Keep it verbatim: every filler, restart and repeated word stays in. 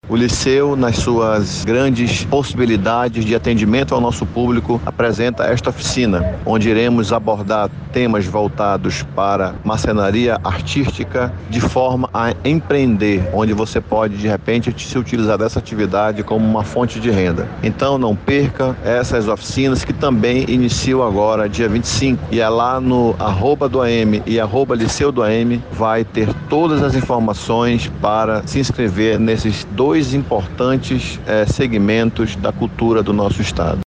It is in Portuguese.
O Liceu, nas suas grandes possibilidades de atendimento ao nosso público, apresenta esta oficina, onde iremos abordar temas voltados para marcenaria artística de forma a empreender, onde você pode, de repente, se utilizar dessa atividade como uma fonte de renda. Então, não perca essas oficinas que também iniciam agora, dia vinte e cinco, e é lá no arroba do A M e arroba Liceu do A M, vai ter todas as informações para se inscrever nesses dois importantes eh, segmentos da cultura do nosso estado.